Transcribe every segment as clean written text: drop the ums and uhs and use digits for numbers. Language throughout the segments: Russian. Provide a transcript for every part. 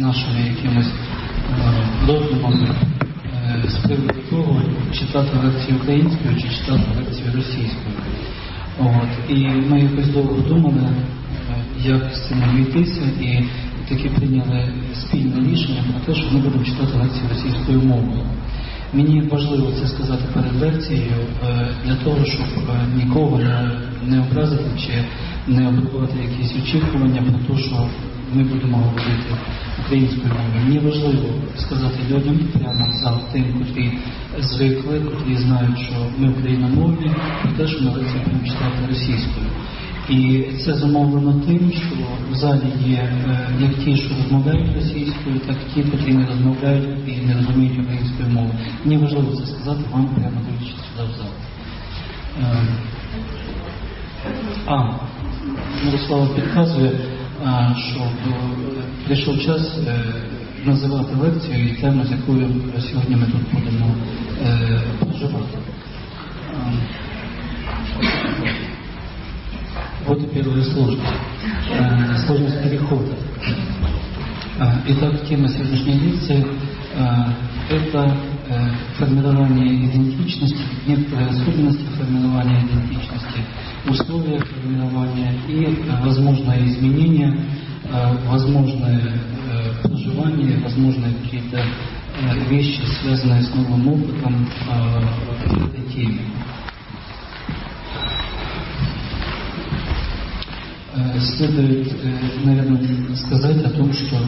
нашими якимось роздумами з приводу того, читати лекцію українською чи читати лекцію російською. І ми якось довго думали, як з цим обійтися, і таки прийняли спільне рішення про те, що ми будемо читати лекцію російською мовою. Мені важливо це сказати перед лекцією для того, щоб нікого не образити чи не обривати якісь очікування про те, що ми будемо говорити українською мовою. Мені важливо сказати людям прямо за тим, котрі звикли, котрі знають, що ми україномовні, про те, що ми лекцію будемо читати російською. І це зумовлено тим, що в залі є як ті, що розмовляють російською, так і ті, котрі не розмовляють і не розуміють української мови. Мені важливо це сказати вам прямо дивлячись сюди в зал. Мирослава підказує, що прийшов час називати лекцію і тему, з якою сьогодні ми тут будемо проживати. Вот и первая сложность. Сложность перехода. Итак, тема сегодняшней лекции – это формирование идентичности, некоторые особенности формирования идентичности, условия формирования и возможное изменение, возможное проживание, возможные какие-то вещи, связанные с новым опытом в этой теме. Следует, наверное, сказать о том, что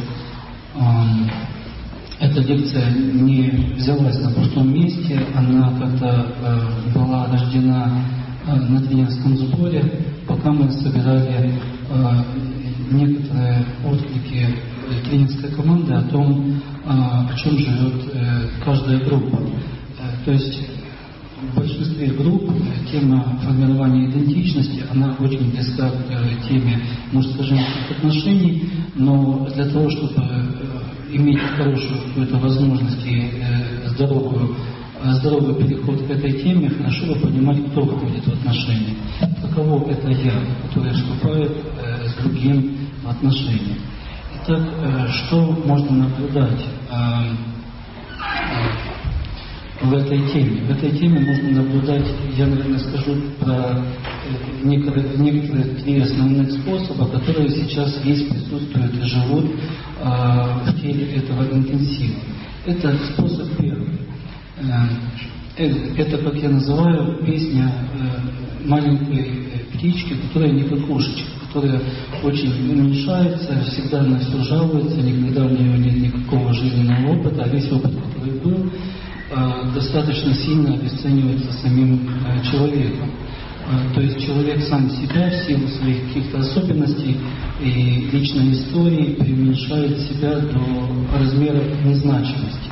эта лекция не взялась на пустом месте, она как-то была рождена на тренерском сборе, пока мы собирали некоторые отклики тренерской команды о том, о чем живет каждая группа. То есть в большинстве групп тема формирования идентичности, она очень близка к теме мужско-женских отношений, но для того, чтобы иметь хорошую какую-то возможность и здоровый переход к этой теме, хорошо бы понимать, кто входит в отношения. Каково это я, который вступает с другим в отношения. Итак, что можно наблюдать в этой теме? В этой теме можно наблюдать, я, наверное, скажу про некоторые три основных способа, которые сейчас есть, присутствуют и живут в теле этого интенсива. Это способ первый. Это, как я называю, песня маленькой птички, которая не кукушечка, которая очень уменьшается, всегда на все жалуется, никогда у нее нет никакого жизненного опыта, а весь опыт, который был, достаточно сильно обесценивается самим человеком. То есть человек сам себя в силу своих каких-то особенностей и личной истории преуменьшает себя до размеров незначимости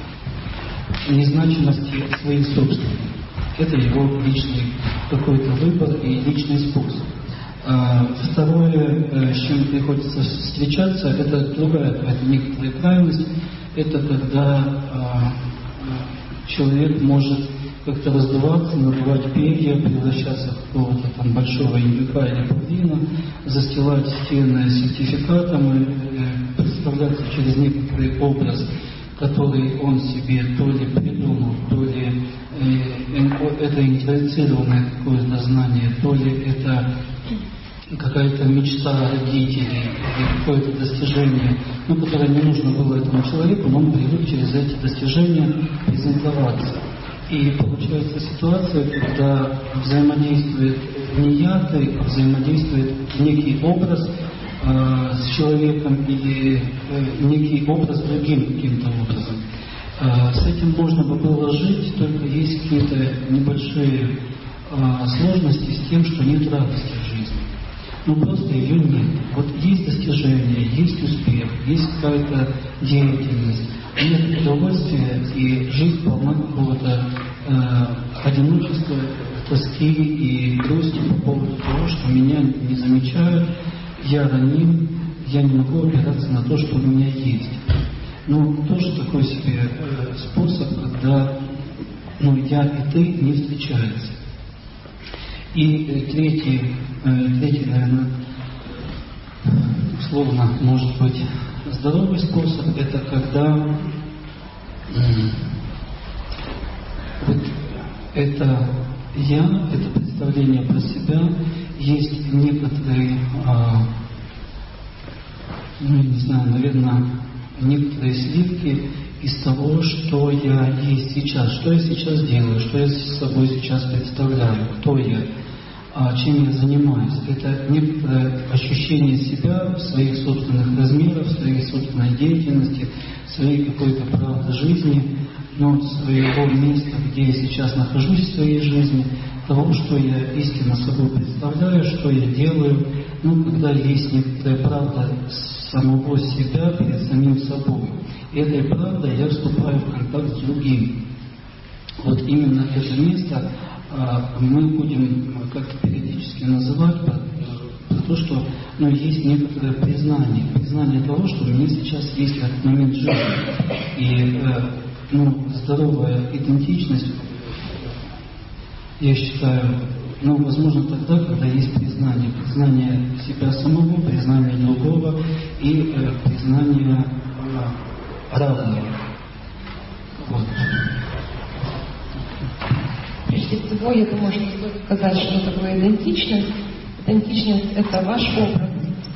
своих собственных. Это его личный какой-то выбор и личный способ. Второе, с чем приходится встречаться, это другая, это некоторая крайность, это когда человек может как-то раздуваться, надувать перья, превращаться в какого-то там большого индюка или павлина, застилать стены сертификатом и представляться через некоторый образ, который он себе то ли придумал, то ли это интроицированное какое-то знание, то ли это какая-то мечта родителей или какое-то достижение, которое не нужно было этому человеку, но он привык через эти достижения презентоваться. И получается ситуация, когда взаимодействует не я, ты, взаимодействует некий образ с человеком или некий образ другим каким-то образом. С этим можно бы было жить, только есть какие-то небольшие сложности с тем, что нет радости в жизни. Просто ее нет. Вот есть достижение, есть успех, есть какая-то деятельность, нет удовольствия, и жизнь полна какого-то одиночества, тоски и грусти по поводу того, что меня не замечают, я раним, я не могу опираться на то, что у меня есть. Тоже такой себе способ, когда я и ты не встречаются. И третий, наверное, условно, может быть, здоровый способ, это когда вот это я, это представление про себя, есть некоторые, ну, не знаю, наверное, некоторые сливки из того, что я есть сейчас, что я сейчас делаю, что я с собой сейчас представляю, кто я, чем я занимаюсь. Это некоторое ощущение себя в своих собственных размерах, в своей собственной деятельности, в своей какой-то правды жизни, но своего места, где я сейчас нахожусь в своей жизни, того, что я истинно собой представляю, что я делаю, ну, когда есть некоторая правда самого себя перед самим собой. И этой правдой я вступаю в контакт с другим. Вот именно это место мы будем как-то периодически называть про то, что есть некоторое признание того, что у меня сейчас есть в этот момент жизни. И здоровая идентичность, я считаю, возможно тогда, когда есть признание себя самого, признание другого и признание равного. Вот. Прежде всего, я думаю, что стоит сказать, что такое идентичность. Идентичность – это ваш образ,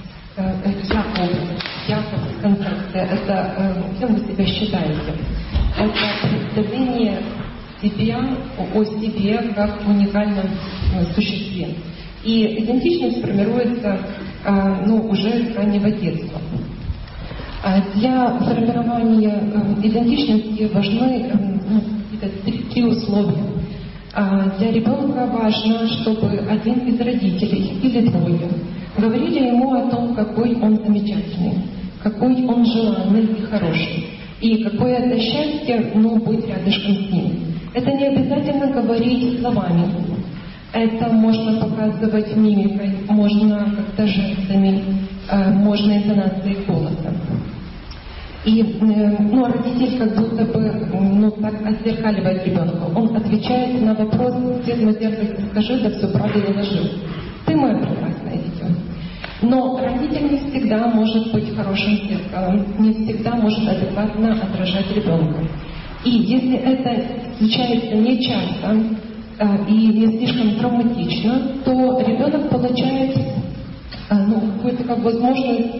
я как концепция, это кем вы себя считаете. Это представление себя о себе как уникальном существе. И идентичность формируется уже с раннего детства. Для формирования идентичности важны три условия. Для ребенка важно, чтобы один из родителей или двое говорили ему о том, какой он замечательный, какой он желанный и хороший, и какое это счастье быть рядышком с ним. Это не обязательно говорить словами. Это можно показывать мимикой, можно как-то жестами, можно интонацией голоса. И родитель как будто бы так отзеркаливает ребенка. Он отвечает на вопрос: «Свет мой зеркальце, скажи, да все правильно ложил. Ты мое прекрасное дитя». Но родитель не всегда может быть хорошим зеркалом, не всегда может адекватно отражать ребенка. И если это случается нечасто и не слишком травматично, то ребенок получает какую-то возможность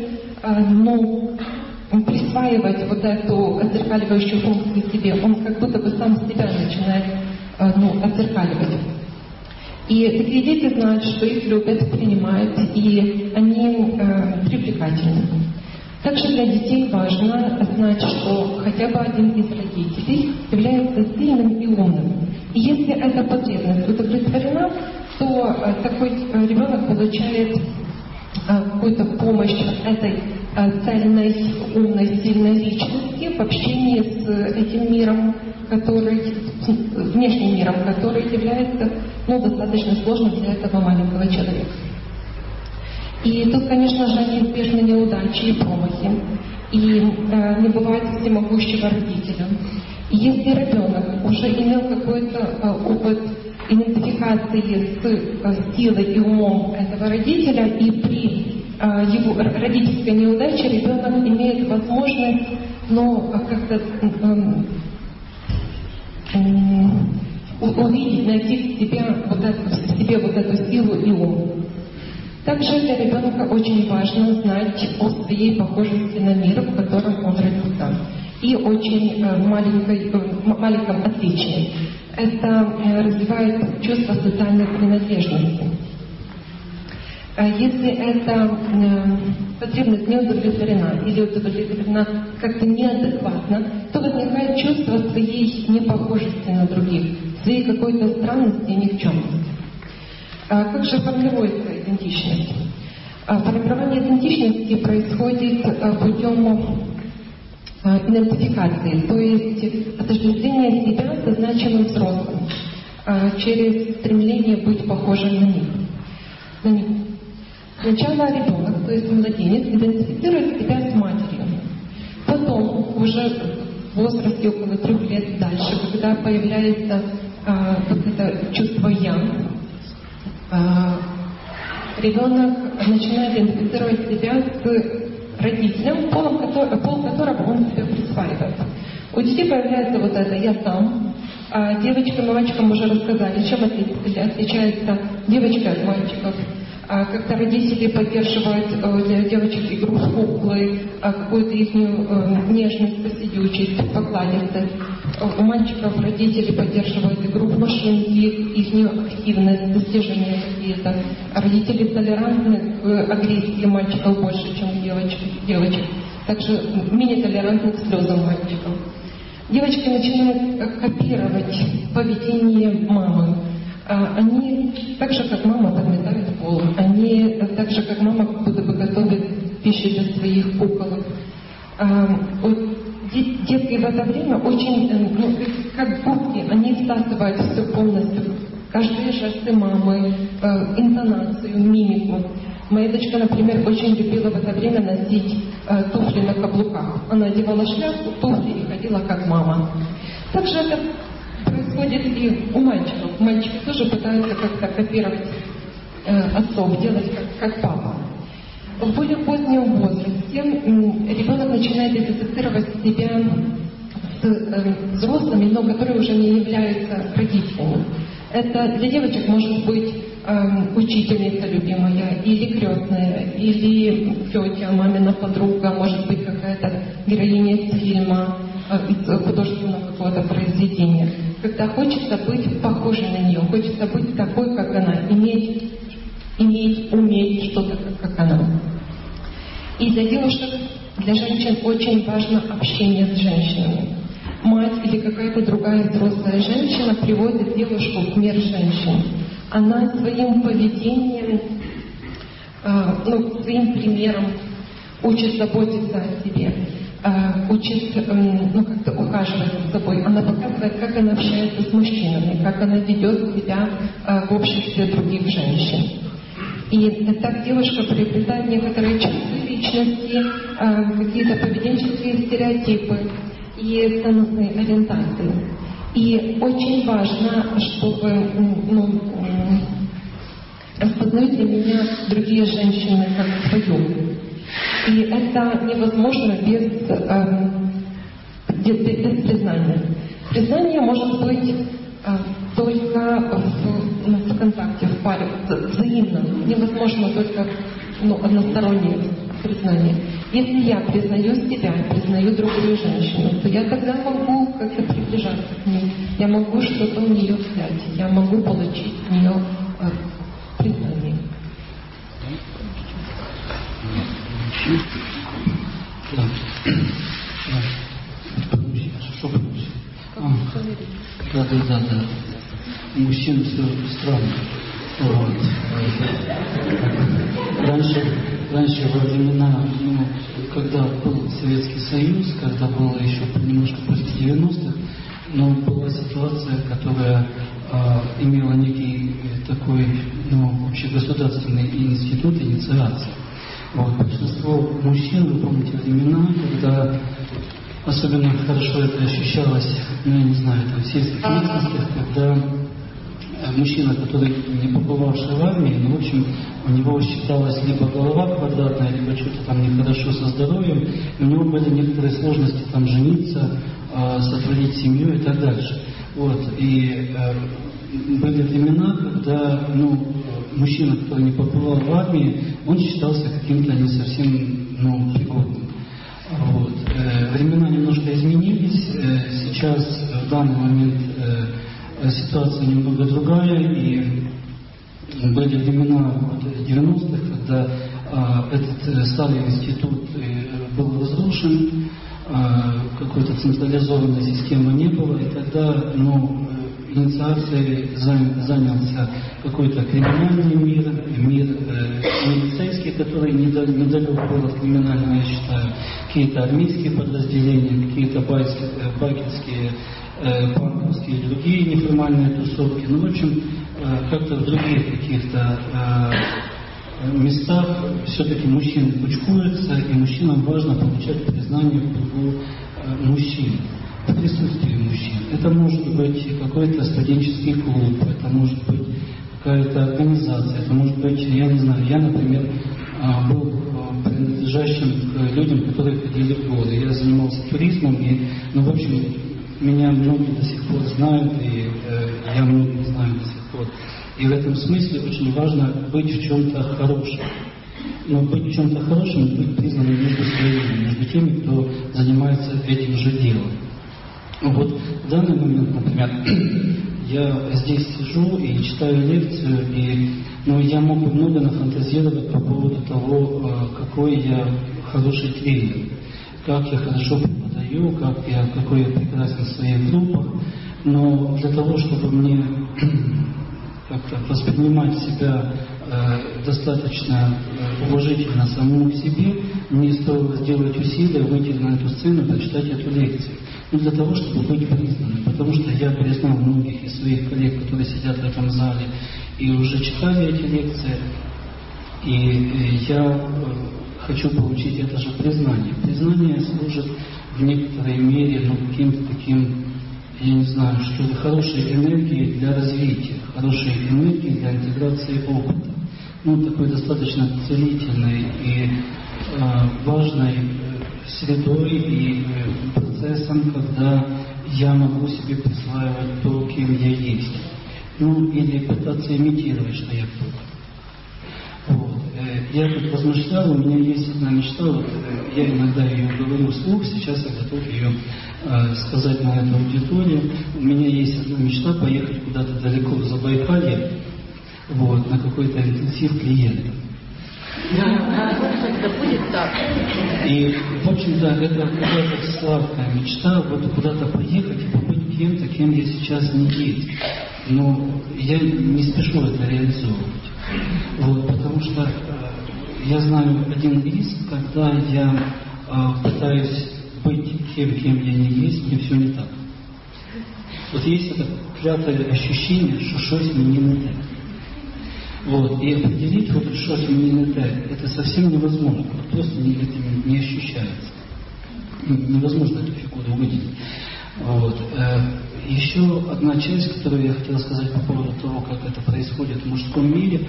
присваивать вот эту отзеркаливающую функцию себе. Он как будто бы сам себя начинает отзеркаливать. И такие дети знают, что их любят, принимают, и они привлекательны. Также для детей важно знать, что хотя бы один из родителей является сильным и умным. И если эта потребность удовлетворена, то такой ребенок получает какую-то помощь от этой цельной, умной, сильной личности в общении с этим миром, внешним миром, который является достаточно сложным для этого маленького человека. И тут, конечно же, неизбежны неудачи и промахи, и не бывает всемогущего родителя. И если ребенок уже имел какой-то опыт идентификации с силой и умом этого родителя, и при его родительской неудаче ребенок имеет возможность как-то увидеть, найти в себе эту силу и ум. Также для ребенка очень важно знать о своей похожести на мир, в котором он родился, и очень маленьком отличии. Это развивает чувство социальной принадлежности. Если эта потребность не удовлетворена или удовлетворена как-то неадекватно, то возникает чувство своей непохожести на других, своей какой-то странности и никчемности. Как же формируется идентичность? Формирование идентичности происходит путем идентификации, то есть отождествление себя со значимым взрослым через стремление быть похожим на них. Сначала ребенок, то есть младенец, идентифицирует себя с матерью. Потом, уже в возрасте около 3 лет дальше, когда появляется это чувство «я», ребенок начинает идентифицировать себя с родителям, пол которого он себе присваивает. У детей появляется вот это «я сам». А девочкам и мальчикам уже рассказали, чем отличается девочка от мальчиков. Когда родители поддерживают для девочек игру в куклы, какую-то их нежность, посидючесть, покладистость. У мальчиков родители поддерживают игру в машинки, их активность, достижения какие-то. А родители толерантны к агрессии мальчиков больше, чем девочек. Также менее толерантны к слезам мальчиков. Девочки начинают копировать поведение мамы. Они так же, как мама, подметают пол. Они так же, как мама, как будто бы готовят пищу для своих куколок. Детки в это время очень, как губки, они всасывают все полностью. Каждые жесты мамы, интонацию, мимику. Моя дочка, например, очень любила в это время носить туфли на каблуках. Она одевала шляпку, туфли и ходила как мама. Также это происходит и у мальчиков. Мальчики тоже пытаются как-то копировать отцов, делать как папа. В более позднем возрасте ребенок начинает идентифицировать себя с взрослыми, но которые уже не являются родителями. Это для девочек может быть учительница любимая, или крестная, или тетя, мамина подруга, может быть какая-то героиня из фильма, из художественного какого-то произведения. Когда хочется быть похожей на нее, хочется быть такой, как она, уметь что-то, как она. И для девушек, для женщин очень важно общение с женщинами. Мать или какая-то другая взрослая женщина приводит девушку в мир женщин. Она своим поведением, своим примером учит заботиться о себе, учит как-то ухаживать за собой. Она показывает, как она общается с мужчинами, как она ведет себя в обществе других женщин. И так девушка приобретает некоторые черты личности, какие-то поведенческие стереотипы и ценностные ориентации. И очень важно, чтобы распознают для меня другие женщины как свою. И это невозможно без признания. Признание может быть только в контакте, в паре, взаимно. Невозможно только одностороннее признание. Если я признаю себя, признаю другую женщину, то я тогда могу как-то приближаться к ней. Я могу что-то у нее взять. Я могу получить у нее признание. Да. Мужчины все странно. Вот. Раньше во времена, когда был Советский Союз, когда было еще немножко после 90-х, но была ситуация, которая имела некий такой общегосударственный институт инициации. Вот. Большинство мужчин, вы помните времена, когда особенно хорошо это ощущалось, в сельских местностях, когда мужчина, который не побывавший в армии, в общем, у него считалась либо голова квадратная, либо что-то там нехорошо со здоровьем, и у него были некоторые сложности там жениться, сотворить семью и так дальше. Вот. И были времена, когда мужчина, который не побывал в армии, он считался каким-то не совсем пригодным. Вот. Времена немножко изменились. Сейчас, в данный момент, ситуация немного другая. И были времена 90-х, когда этот старый институт был разрушен, какой-то централизованной системы не было, и тогда инициацией занялся какой-то криминальный мир милицейский, который недалек был от криминального, я считаю, какие-то армейские подразделения, какие-то байкерские, панковские и другие неформальные тусовки. В общем, как-то в других каких-то местах все-таки мужчины кучкуются, и мужчинам важно получать признание в кругу мужчин, в присутствии мужчин. Это может быть какой-то студенческий клуб, это может быть какая-то организация, это может быть, я, например, был принадлежащим к людям, которые ходили в горы. Я занимался туризмом, и, в общем, меня многие до сих пор знают, и я многих знаю до сих пор. И в этом смысле очень важно быть в чем-то хорошем. Но быть в чем-то хорошем, быть признанным между своими, между теми, кто занимается этим же делом. Вот в данный момент, например, я здесь сижу и читаю лекцию, и я мог бы много нафантазировать по поводу того, какой я хороший тренер, как я хорошо преподаю, какой я прекрасен в своих группах, но для того, чтобы мне как-то воспринимать себя достаточно уважительно самому к себе, мне стоило сделать усилия, выйти на эту сцену, прочитать эту лекцию. Для того, чтобы быть признанным, потому что я признал многих из своих коллег, которые сидят в этом зале и уже читали эти лекции, и я хочу получить это же признание. Признание служит в некоторой мере, каким-то таким, я не знаю, что ли, хорошей энергией для развития, хорошей энергией для интеграции опыта. Такой достаточно целительной и важной средой и процессом, когда я могу себе присваивать то, кем я есть. Или пытаться имитировать, что я кто-то. Я тут размышлял, у меня есть одна мечта, я иногда ее говорю вслух, сейчас я готов ее сказать на эту аудиторию. У меня есть одна мечта поехать куда-то далеко в Забайкалье, на какой-то интенсив клиентов. Это будет так. И, в общем-то, это какая-то сладкая мечта, куда-то поехать и побыть кем-то, кем я сейчас не есть. Но я не спешу это реализовывать. Потому что я знаю один риск, когда я пытаюсь быть тем, кем я не есть, мне все не так. Есть это клятое ощущение, что щось мені не те. И определить, щось мені не те, это совсем невозможно, просто это не ощущается. Невозможно эту фигуру выделить. Еще одна часть, которую я хотел сказать по поводу того, как это происходит в мужском мире.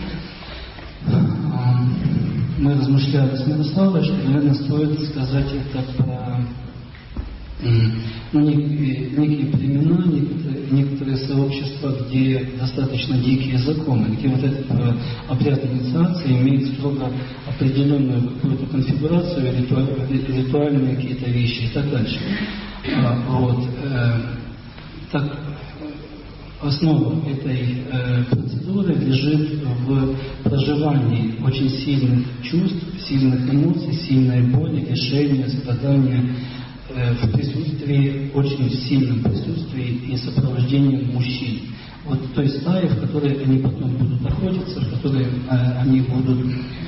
Мы размышляли с Мирославой, что, наверное, стоит сказать это про некие племена, некоторые сообщества, где достаточно дикие законы, где этот обряд инициации имеет строго определенную какую-то конфигурацию, ритуальные какие-то вещи и так дальше. Так, основа этой процедуры лежит в проживании очень сильных чувств, сильных эмоций, сильной боли, лишения, страдания, в присутствии, очень сильном присутствии и сопровождении мужчин. Той стаи, в которой они потом будут охотиться, в которой они будут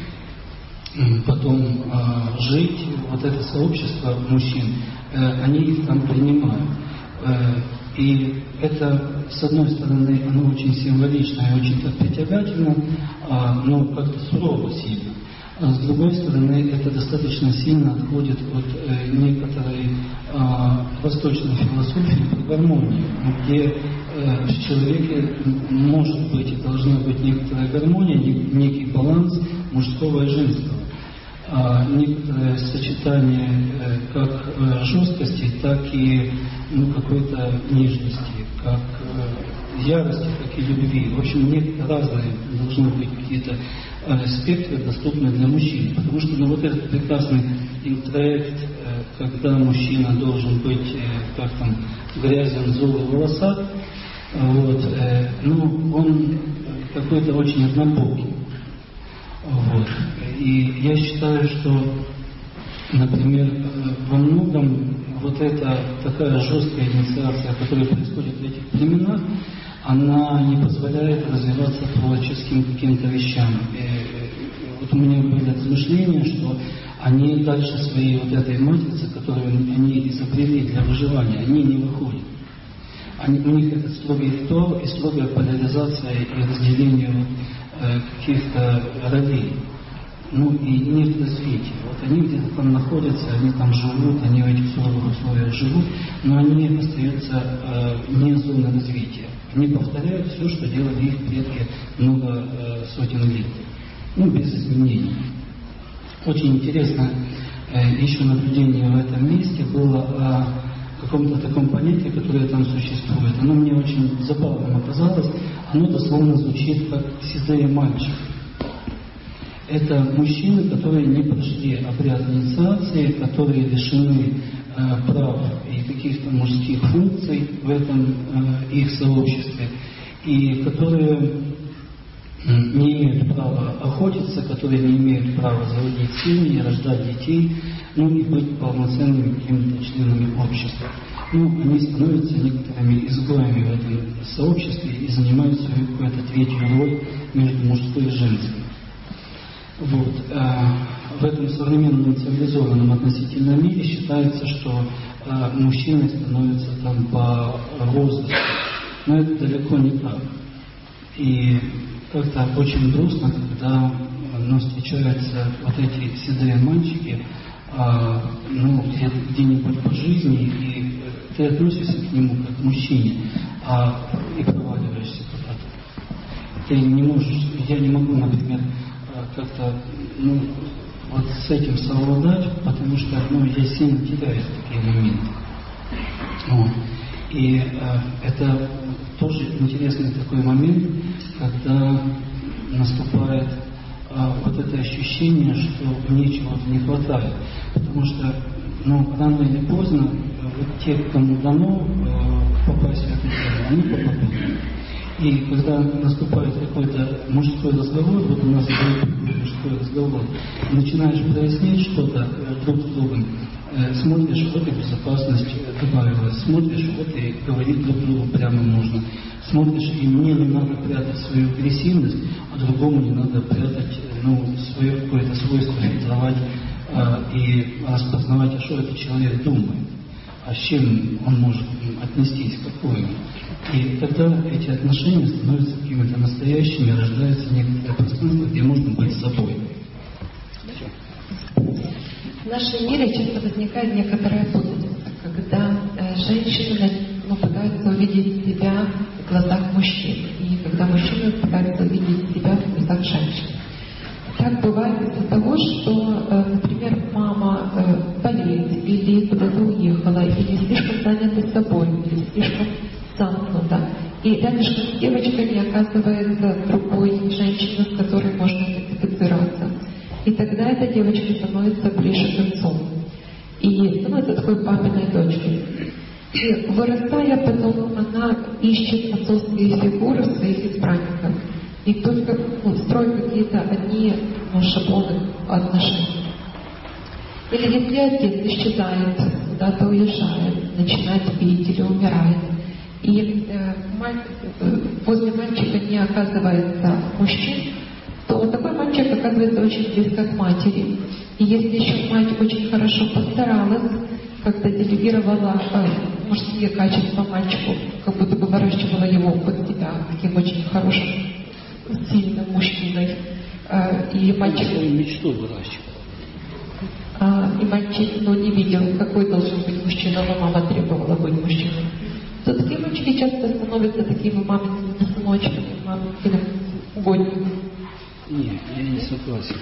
потом жить, это сообщество мужчин, они их там принимают. И это, с одной стороны, оно очень символично и очень так притягательно, но как-то сурово сильно. А с другой стороны, это достаточно сильно отходит от некоторой восточной философии про гармонию, где в человеке может быть и должна быть некоторая гармония, некий баланс мужского и женского. Некоторое сочетание как жесткости, так и какой-то нежности, как ярости, так и любви. В общем, разные должны быть какие-то спектры, доступные для мужчин. Потому что этот прекрасный интроект, когда мужчина должен быть грязен, зол и волосат, он какой-то очень однобокий. И я считаю, что, например, во многом эта такая жесткая инициация, которая происходит в этих племенах, она не позволяет развиваться творческим каким-то вещам. У меня были размышления, что они дальше своей этой матрицы, которую они изобрели для выживания, они не выходят. У них это строгий ритуал и строгая поляризация и разделение каких-то ролей. И нет развития. Они где-то там находятся, они там живут, они в этих суровых условиях живут, но они остаются не зоной развития. Они повторяют все, что делали их предки много сотен лет. Без изменений. Очень интересно еще наблюдение в этом месте было о каком-то таком понятии, которое там существует. Оно мне очень забавным оказалось. Оно дословно звучит как «седые мальчик». Это мужчины, которые не прошли обряд инициации, которые лишены прав и каких-то мужских функций в этом их сообществе, и которые не имеют права охотиться, которые не имеют права заводить семьи, рождать детей, ну и быть полноценными какими-то членами общества. Ну, они становятся некоторыми изгоями в этом сообществе и занимают свою какую-то третью роль между мужской и женской. Вот. В этом современном цивилизованном относительном мире считается, что мужчины становятся там по возрасту. Но это далеко не так. И как-то очень грустно, когда встречаются вот эти седые мальчики, где-нибудь по жизни, и ты относишься к нему как к мужчине, и проваливаешься куда-то. Ты не можешь, я не могу, например, как-то вот с этим совладать, потому что я сильно теряюсь в такие моменты. Вот. И это тоже интересный такой момент, когда наступает вот это ощущение, что мне чего-то не хватает. Потому что рано или поздно вот те, кому дано попасть в эту тему, они попадут. И когда наступает какой-то мужской разговор, вот у нас будет мужской разговор, начинаешь прояснять что-то друг с другом, смотришь, вот и безопасность добавилась, смотришь, вот и говорить друг другу прямо нужно, смотришь, и мне не надо прятать свою агрессивность, а другому не надо прятать свое какое-то свойство, фильтровать и распознавать, а что этот человек думает, а с чем он может отнестись, какое. И тогда эти отношения становятся какими-то настоящими, рождается некоторое пространство, где можно быть собой. В нашем мире часто возникает некоторая путаница, когда женщины пытаются увидеть себя в глазах мужчин, и когда мужчины пытаются увидеть себя в глазах женщин. Так бывает из-за того, что, например, мама болеет, или куда-то уехала, или слишком занята собой, или слишком замкнута. И рядышком с девочкой не оказывается другой женщины, с которой можно идентифицироваться. И тогда эта девочка становится ближе к отцу. И становится такой папиной дочкой. И вырастая, потом она ищет отцовские фигуры своих избранников. И только строит какие-то одни шаблоны отношений. Или если отец исчезает, куда-то уезжает, начинает пить или умирает, и возле мальчика не оказывается мужчин, то такой мальчик оказывается очень близко к матери. И если еще мать очень хорошо постаралась, как-то делегировала мужские качества мальчику, как будто бы выращивала его под себя таким очень хорошим, сильным мужчиной. И мальчик... мечту выращивала. И мальчик не видел, какой должен быть мужчина, но мама требовала быть мужчиной. То такие мальчики часто становятся такими мамиными сыночками, мамиными угодниками. Нет, я не согласен.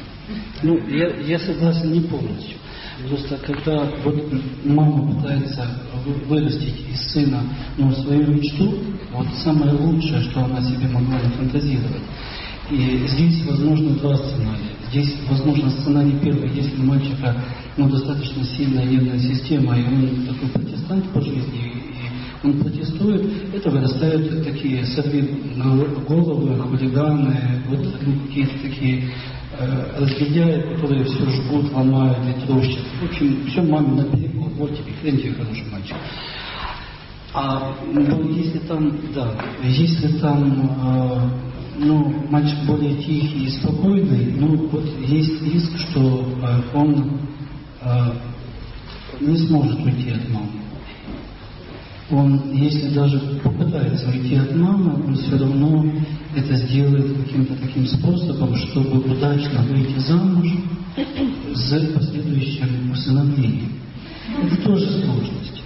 Я согласен не полностью. Просто когда вот мама пытается вырастить из сына свою мечту, вот самое лучшее, что она себе могла нафантазировать. И здесь возможно два сценария. Здесь возможно сценарий первый, если у мальчика достаточно сильная нервная система, и он такой протестант по жизни, и он протестует, это вырастают такие сорвиголовы, хулиганы, какие-то такие разгильдяи, которые все жгут, ломают и трощат. В общем, все маме наперекор. Вот тебе, хрен тебе хороший мальчик. Если там мальчик более тихий и спокойный, есть риск, что он не сможет уйти от мамы. Он, если даже попытается уйти от мамы, он все равно это сделает каким-то таким способом, чтобы удачно выйти замуж с последующим усыновлением. Это тоже сложность.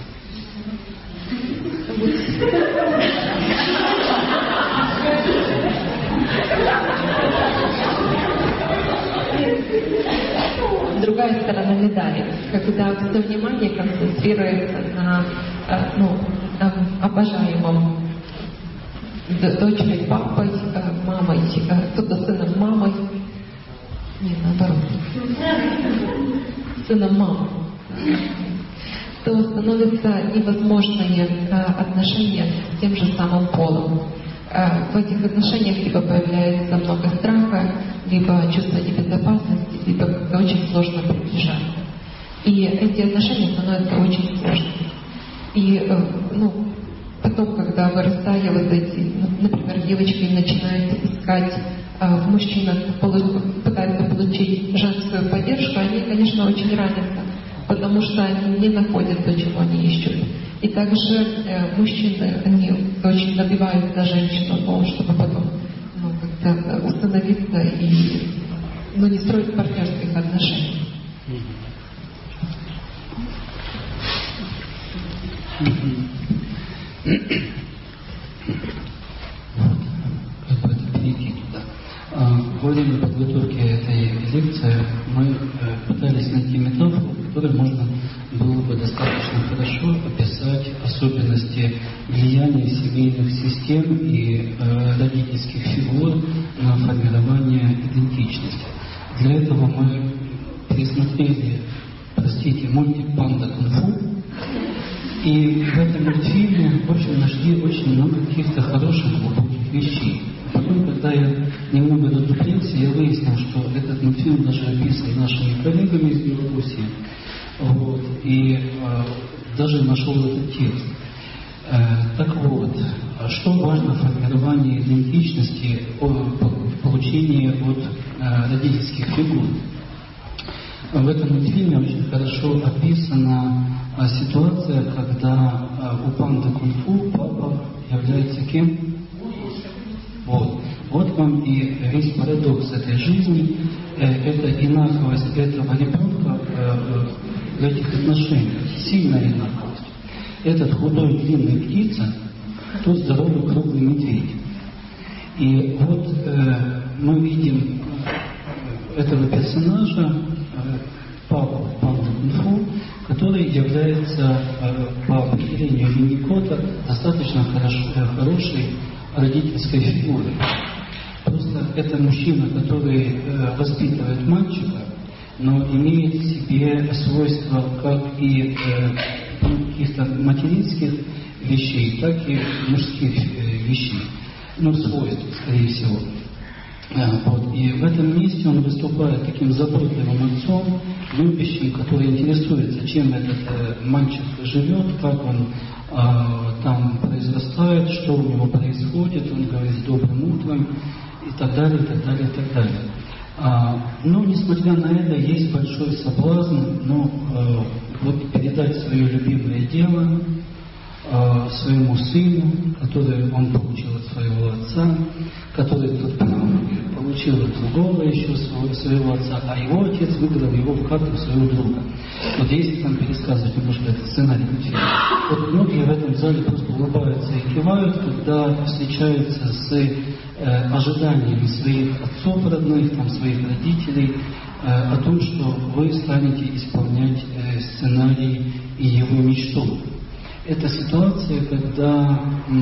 другая сторона медали, когда все внимание концентрируется на обожаемом дочерью, папой, мамой, кто-то сыном, мамой. Нет, наоборот. Сыном мамы. То становятся невозможные отношения с тем же самым полом. В этих отношениях либо появляется много страха, либо чувство небезопасности, либо как-то очень сложно приближаться. И эти отношения становятся очень сложными. И потом, когда вырастая вот эти, например, девочки начинают искать в мужчинах, пытаются получить женскую поддержку, они, конечно, очень радуются, потому что они не находят то, чего они ищут. И также мужчины, они очень добиваются до женщин того, чтобы потом как-то установиться и не строить партнерских отношений. Перейти туда. Во время подготовки этой лекции мы пытались найти метафору, которой можно было бы достаточно хорошо описать особенности влияния семейных систем и родительских фигур на формирование идентичности. Для этого мы пересмотрели, мультик «Панда Кунг-фу». И в этом мультфильме, в общем, нашли очень много каких-то хороших, глубоких вещей. Потом, когда я немного раздуплился, я выяснил, что этот мультфильм даже описан нашими коллегами из Белоруссии. И даже нашел этот текст. Так вот, что важно в формировании идентичности, в получении от родительских фигур? В этом мультфильме очень хорошо описана ситуация, когда у панды Кунг-фу папа является кем? Вот вам и весь парадокс этой жизни, это инаковость этого ребенка в этих отношениях, сильная инаковость. Этот худой длинный птица, тот здоровый круглый медведь. И вот мы видим этого персонажа, папу панды Кунг-фу, который является по определению Винникота достаточно хорошей родительской фигурой. Просто это мужчина, который воспитывает мальчика, но имеет в себе свойства как и каких-то материнских вещей, так и мужских вещей, свойств, скорее всего. И в этом месте он выступает таким заботливым отцом, любящим, который интересуется, чем этот мальчик живет, как он там произрастает, что у него происходит, он говорит с добрым утром и так далее, и так далее, и так далее. Но, несмотря на это, есть большой соблазн, передать свое любимое дело своему сыну, который он получил от своего отца, который тот получил от другого еще своего отца, а его отец выиграл его в карту своего друга. Если там пересказывать немножко этот сценарий мультфильма. Многие в этом зале просто улыбаются и кивают, когда встречаются с ожиданиями своих отцов родных, своих родителей, о том, что вы станете исполнять сценарий и его мечту. Это ситуация, когда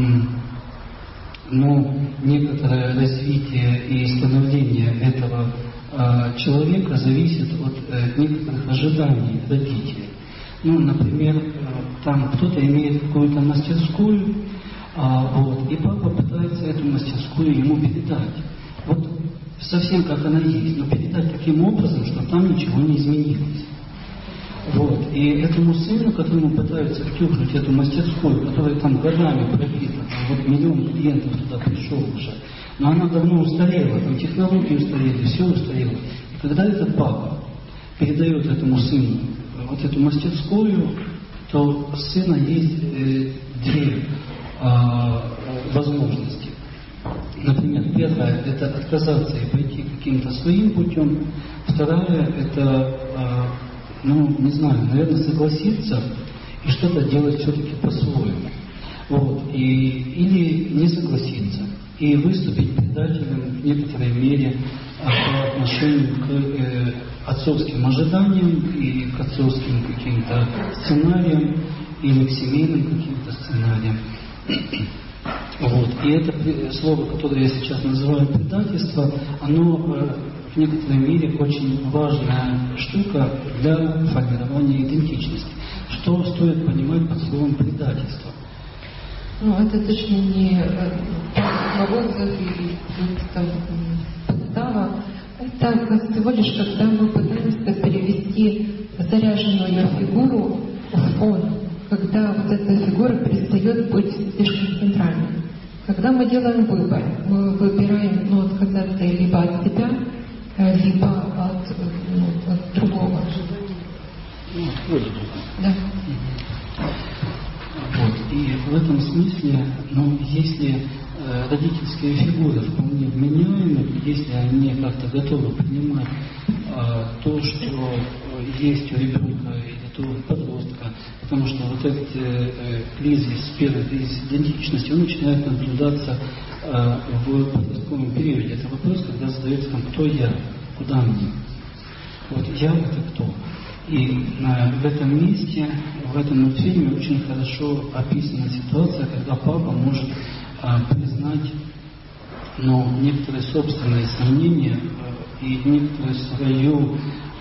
некоторое развитие и становление этого человека зависит от некоторых ожиданий родителей. Например, там кто-то имеет какую-то мастерскую, и папа пытается эту мастерскую ему передать. Совсем как она есть, но передать таким образом, что там ничего не изменилось. И этому сыну, которому пытаются втюхнуть эту мастерскую, которая там годами пропитана, миллион клиентов туда пришел уже, но она давно устарела, там технологии устарели, все устарело. И когда этот папа передает этому сыну эту мастерскую, то у сына есть две возможности. Например, первая – это отказаться и пойти каким-то своим путем. Вторая – это наверное, согласиться и что-то делать все-таки по-своему. Или не согласиться. и выступить предателем в некоторой мере по отношению к отцовским ожиданиям и к отцовским каким-то сценариям или к семейным каким-то сценариям. Вот. И это слово, которое я сейчас называю предательство, оно в некоторой мере очень важная штука для формирования идентичности. Что стоит понимать под словом предательство? Ну, это точно не отзыв или подстава. Это всего лишь, когда мы пытаемся перевести заряженную фигуру в фон, когда вот эта фигура перестает быть слишком центральной. Когда мы делаем выбор, мы выбираем отказаться либо от себя, либо от другого. Да. Вот. И в этом смысле, если родительские фигуры вполне вменяемы, если они как-то готовы принимать то, что есть у ребенка или у подростка, потому что вот этот кризис, первый кризис идентичности, он начинает наблюдаться в подростковом периоде. Это вопрос, когда задается там, кто я, куда мне. Вот я это кто? И в этом месте, в этом мультфильме очень хорошо описана ситуация, когда папа может признать некоторые собственные сомнения и некоторую свою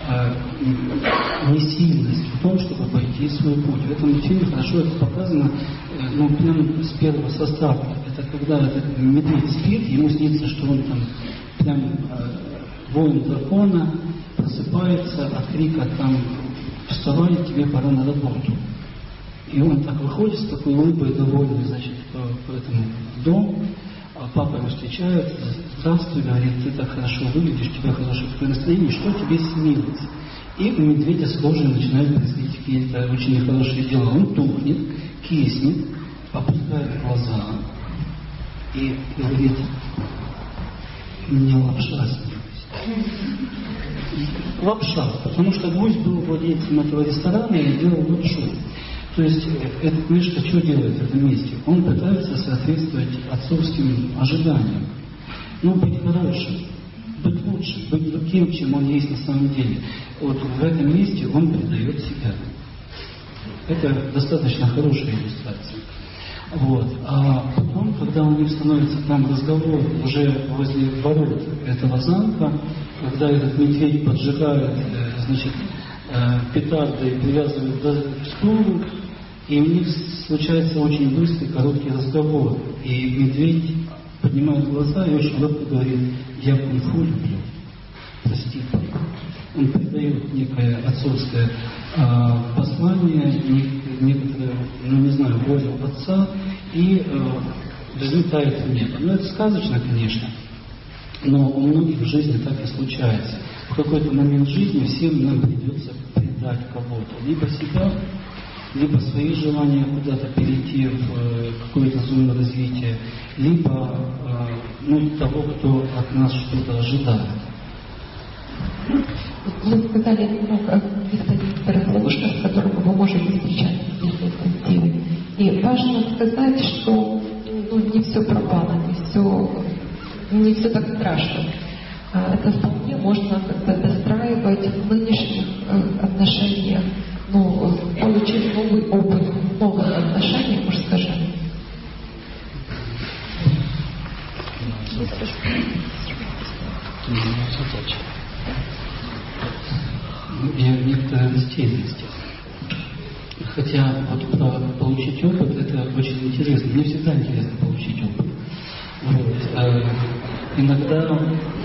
несильность в том, чтобы пойти свой путь. В этом мультфильме хорошо это показано прямо с первого состава. Это когда этот медведь спит, ему снится, что он там прям воин дракона, просыпается от крика там «Вставай, тебе пора на работу». И он так выходит с такой улыбкой, довольный, значит, по этому дому, а папа его встречает: «Здравствуй», говорит, «ты так хорошо выглядишь, у тебя хорошее такое настроение, что тебе снилось?» И у медведя схожие начинают происходить какие-то очень нехорошие дела. Он тухнет, киснет, опускает глаза и говорит: «Мне лапша снилась». Лапша, потому что гусь был владельцем этого ресторана и делал лапшу. То есть этот Мишка что делает в этом месте? Он пытается соответствовать отцовским ожиданиям. Быть хорошим, быть лучше, быть другим, чем он есть на самом деле. Вот в этом месте он предает себя. Это достаточно хорошая иллюстрация. Вот. А потом, когда у них становится там разговор уже возле ворот этого замка, когда этот медведь поджигает, петарды и привязывает к стулу, и у них случается очень быстрый, короткий разговор. И медведь поднимает глаза и очень легко говорит: «Я кунг-фу люблю, прости». Он передает некое отцовское послание, некоторую, волю отца и взлетает в небо. Это сказочно, конечно, но у многих в жизни так и случается. В какой-то момент жизни всем нам придется предать кого-то, либо себя, либо свои желания куда-то перейти в какую-то зону развития, либо того, кто от нас что-то ожидает. Вы сказали о каких-то ловушках, с которыми вы можете встречаться в перспективе. И важно сказать, что не все пропало, не все так страшно. Это вполне можно как-то достраивать в нынешних отношениях, получив новый опыт в новых отношениях, может скажем. Я в некоторой растерянности. Хотя получить опыт, это очень интересно. Мне всегда интересно получить опыт. Иногда,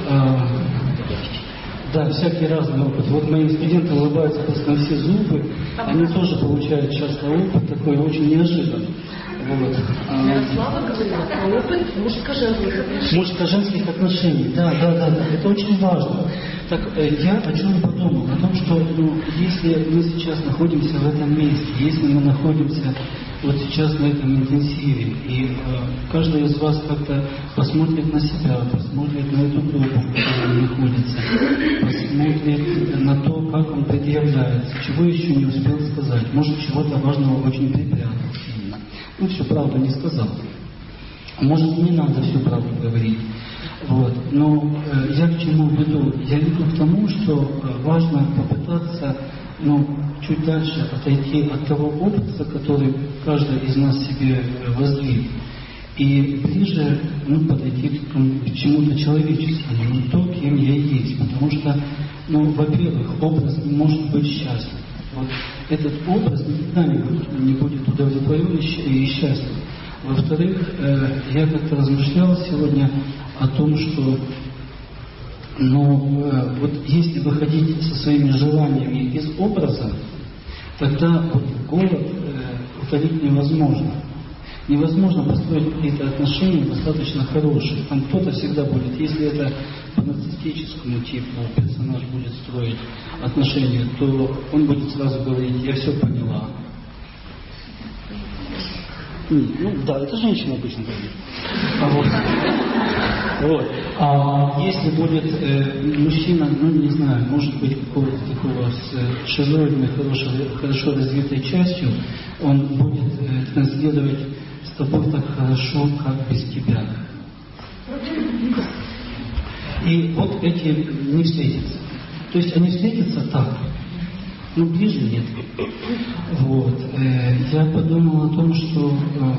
всякий разный опыт. Вот мои студенты улыбаются просто на все зубы, они тоже получают часто опыт такой очень неожиданный. Слава говорила про опыт мужско-женских отношений. Мужско-женских отношений, да. Это очень важно. Так я о чем подумал? О том, что если мы сейчас находимся в этом месте, если мы находимся вот сейчас на этом интенсиве, и каждый из вас как-то посмотрит на себя, посмотрит на эту группу, в которой он находится, посмотрит на то, как он предъявляется, чего еще не успел сказать, может, чего-то важного очень припрятал сильно. Всю правду не сказал. Может, не надо всю правду говорить. Вот. Но я к чему веду? Я веду к тому, что важно попытаться чуть дальше отойти от того образа, который каждый из нас себе воздвиг, и ближе подойти к чему-то человеческому, то, кем я есть. Потому что, во-первых, образ не может быть счастлив. Вот этот образ никогда не будет удовлетворен и счастлив. Во-вторых, я как-то размышлял сегодня о том, что вот если выходить со своими желаниями из образа, тогда вот голод утолить невозможно. Невозможно построить какие-то отношения достаточно хорошие. Там кто-то всегда будет, если это по нарциссическому типу персонаж будет строить отношения, то он будет сразу говорить: я все поняла. Да, это женщина обычно говорит. А если будет мужчина, не знаю, может быть, какого-то такого с шизоидной, хорошо развитой частью, он будет транслировать: с тобой так хорошо, как без тебя. И вот эти не встретятся. То есть они встретятся так, ближе нет. Вот. Я подумал о том, что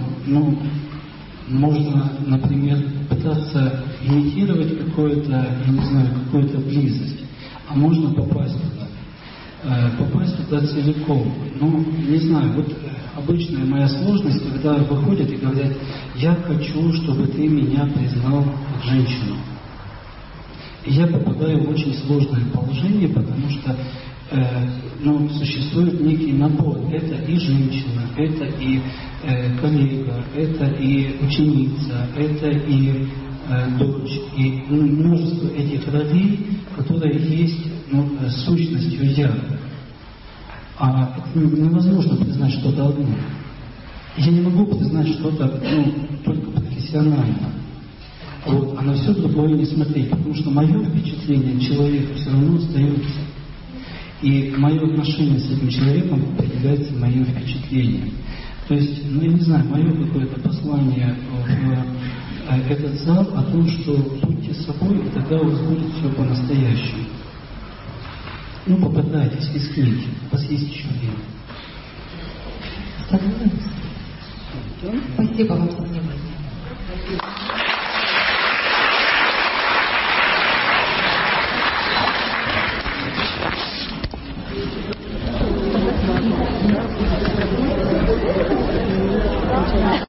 можно, например, пытаться имитировать какую-то близость, а можно попасть туда. Попасть туда целиком. Не знаю, вот обычная моя сложность, когда выходят и говорят: я хочу, чтобы ты меня признал как женщину. И я попадаю в очень сложное положение, потому что существует некий набор. Это и женщина, это и коллега, это и ученица, это и дочь, и множество этих ролей, которые есть сущностью «я». А это невозможно признать что-то одно. Я не могу признать что-то только профессионально. А на все другое не смотреть, потому что мое впечатление человека все равно остается. И мое отношение с этим человеком определяется моим впечатлением. То есть, я не знаю, мое какое-то послание в этот зал о том, что будьте собой, и тогда у вас будет все по-настоящему. Попытайтесь, рискните, у вас есть еще время. Спасибо вам за внимание.